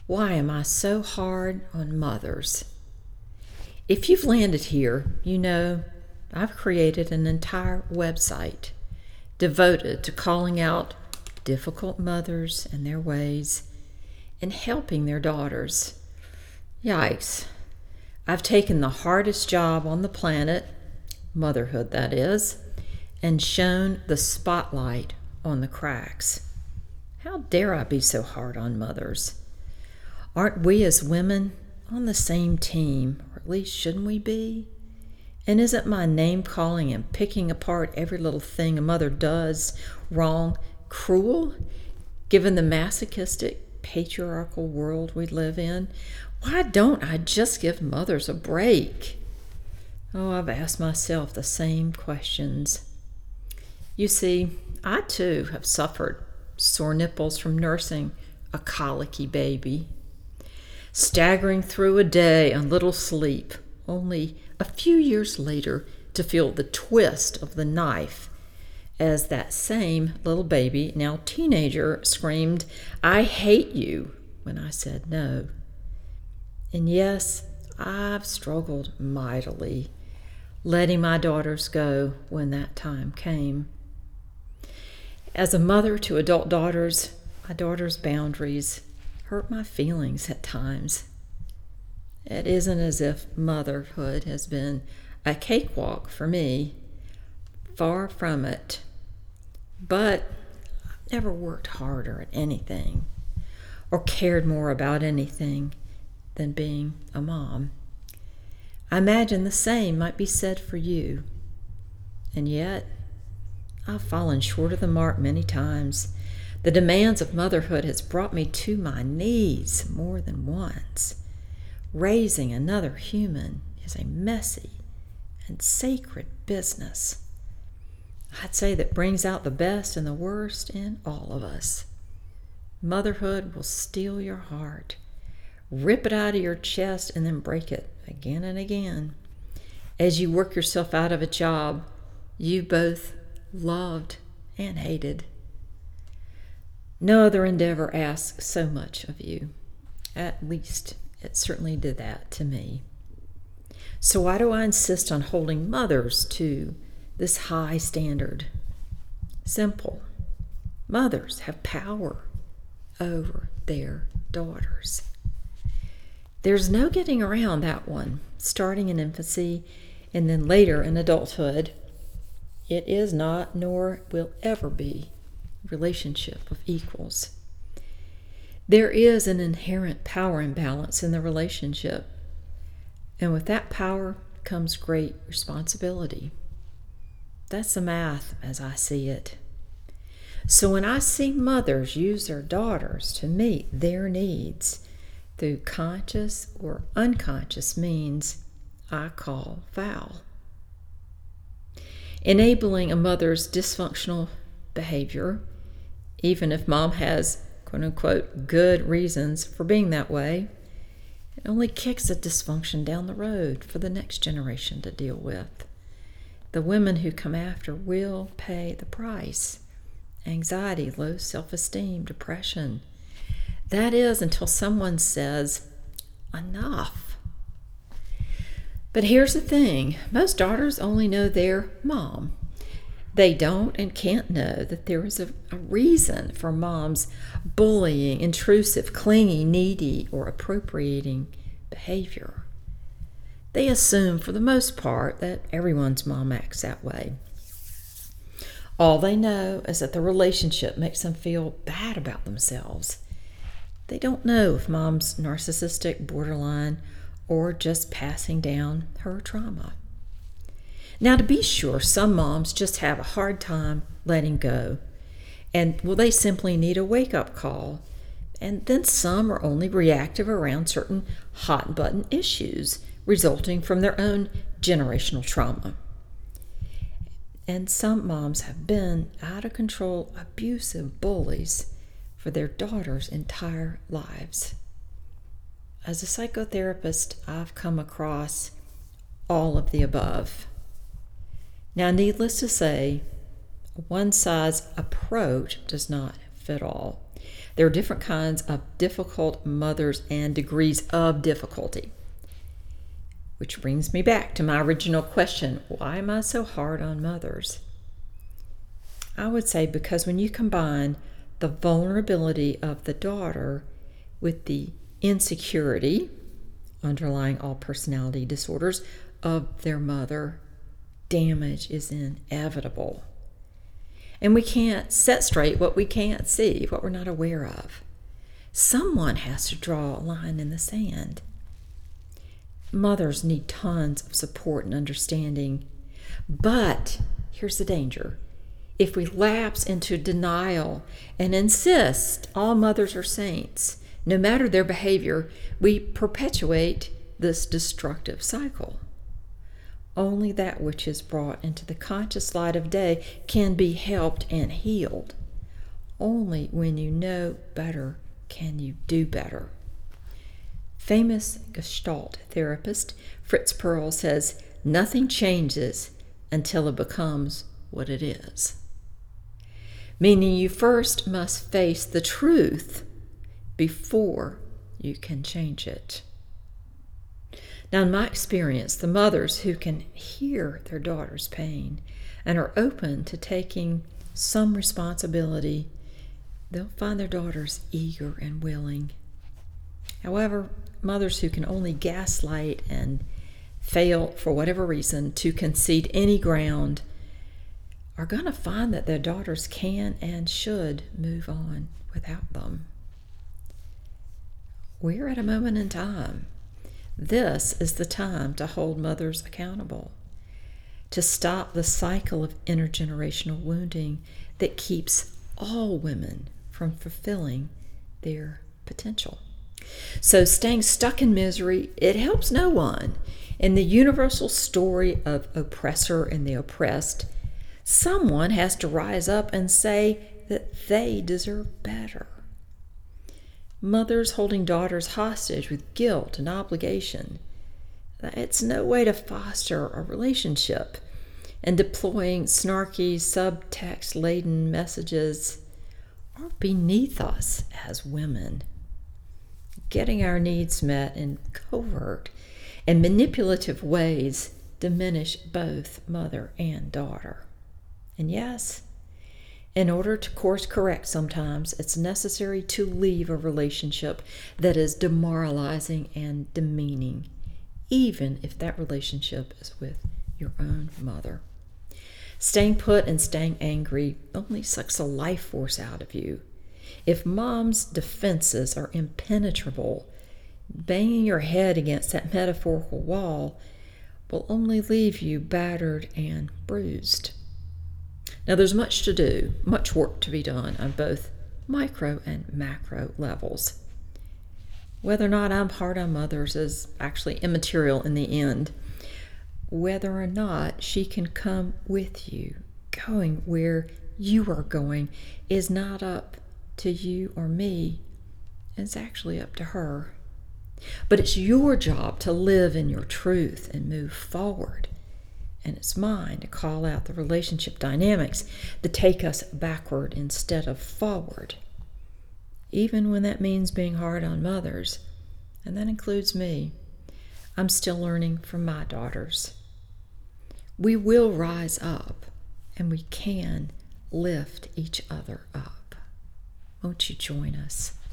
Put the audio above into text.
Why am I so hard on mothers? If you've landed here, you know I've created an entire website devoted to calling out difficult mothers and their ways and helping their daughters. Yikes. I've taken the hardest job on the planet, motherhood that is, and shone the spotlight on the cracks. How dare I be so hard on mothers? Aren't we as women on the same team, or at least shouldn't we be? And isn't my name calling and picking apart every little thing a mother does wrong cruel, given the masochistic, patriarchal world we live in? Why don't I just give mothers a break? Oh, I've asked myself the same questions. You see, I too have suffered sore nipples from nursing a colicky baby, staggering through a day on little sleep, only a few years later to feel the twist of the knife as that same little baby, now teenager, screamed, "I hate you," when I said no. And yes, I've struggled mightily, letting my daughters go when that time came. As a mother to adult daughters, my daughters' boundaries hurt my feelings at times. It isn't as if motherhood has been a cakewalk for me. Far from it. But I've never worked harder at anything or cared more about anything than being a mom. I imagine the same might be said for you. And yet, I've fallen short of the mark many times. The demands of motherhood has brought me to my knees more than once. Raising another human is a messy and sacred business. I'd say that brings out the best and the worst in all of us. Motherhood will steal your heart, rip it out of your chest, and then break it again and again. As you work yourself out of a job you both loved and hated. No other endeavor asks so much of you. At least it certainly did that to me. So why do I insist on holding mothers to this high standard? Simple. Mothers have power over their daughters. There's no getting around that one. Starting in infancy and then later in adulthood, it is not, nor will ever be, a relationship of equals. There is an inherent power imbalance in the relationship, and with that power comes great responsibility. That's the math as I see it. So when I see mothers use their daughters to meet their needs through conscious or unconscious means, I call foul. Enabling a mother's dysfunctional behavior, even if mom has quote-unquote good reasons for being that way, it only kicks the dysfunction down the road for the next generation to deal with. The women who come after will pay the price. Anxiety, low self-esteem, depression. That is until someone says, enough. But here's the thing. Most daughters only know their mom. They don't and can't know that there is a reason for mom's bullying, intrusive, clingy, needy, or appropriating behavior. They assume, for the most part, that everyone's mom acts that way. All they know is that the relationship makes them feel bad about themselves. They don't know if mom's narcissistic, borderline, or just passing down her trauma. Now, to be sure, some moms just have a hard time letting go, and they simply need a wake-up call. And then some are only reactive around certain hot-button issues resulting from their own generational trauma. And some moms have been out-of-control, abusive bullies for their daughters' entire lives. As a psychotherapist, I've come across all of the above. Now, needless to say, a one-size approach does not fit all. There are different kinds of difficult mothers and degrees of difficulty. Which brings me back to my original question, why am I so hard on mothers? I would say because when you combine the vulnerability of the daughter with the insecurity, underlying all personality disorders, of their mother, damage is inevitable. And we can't set straight what we can't see, what we're not aware of. Someone has to draw a line in the sand. Mothers need tons of support and understanding. But here's the danger. If we lapse into denial and insist all mothers are saints, no matter their behavior, we perpetuate this destructive cycle. Only that which is brought into the conscious light of day can be helped and healed. Only when you know better can you do better. Famous Gestalt therapist Fritz Perls says, nothing changes until it becomes what it is. Meaning you first must face the truth before you can change it. Now, in my experience, the mothers who can hear their daughter's pain and are open to taking some responsibility, they'll find their daughters eager and willing. However, mothers who can only gaslight and fail for whatever reason to concede any ground are going to find that their daughters can and should move on without them. We're at a moment in time. This is the time to hold mothers accountable, to stop the cycle of intergenerational wounding that keeps all women from fulfilling their potential. So staying stuck in misery, it helps no one. In the universal story of oppressor and the oppressed, someone has to rise up and say that they deserve better. Mothers holding daughters hostage with guilt and obligation, it's no way to foster a relationship. And deploying snarky, subtext-laden messages are beneath us as women. Getting our needs met in covert and manipulative ways diminish both mother and daughter. And yes, in order to course correct sometimes, it's necessary to leave a relationship that is demoralizing and demeaning, even if that relationship is with your own mother. Staying put and staying angry only sucks the life force out of you. If mom's defenses are impenetrable, banging your head against that metaphorical wall will only leave you battered and bruised. Now, there's much to do, much work to be done on both micro and macro levels. Whether or not I'm hard on mothers is actually immaterial in the end. Whether or not she can come with you, going where you are going, is not up to you or me. It's actually up to her. But it's your job to live in your truth and move forward. And it's mine to call out the relationship dynamics that take us backward instead of forward. Even when that means being hard on mothers, and that includes me. I'm still learning from my daughters. We will rise up, and we can lift each other up. Won't you join us?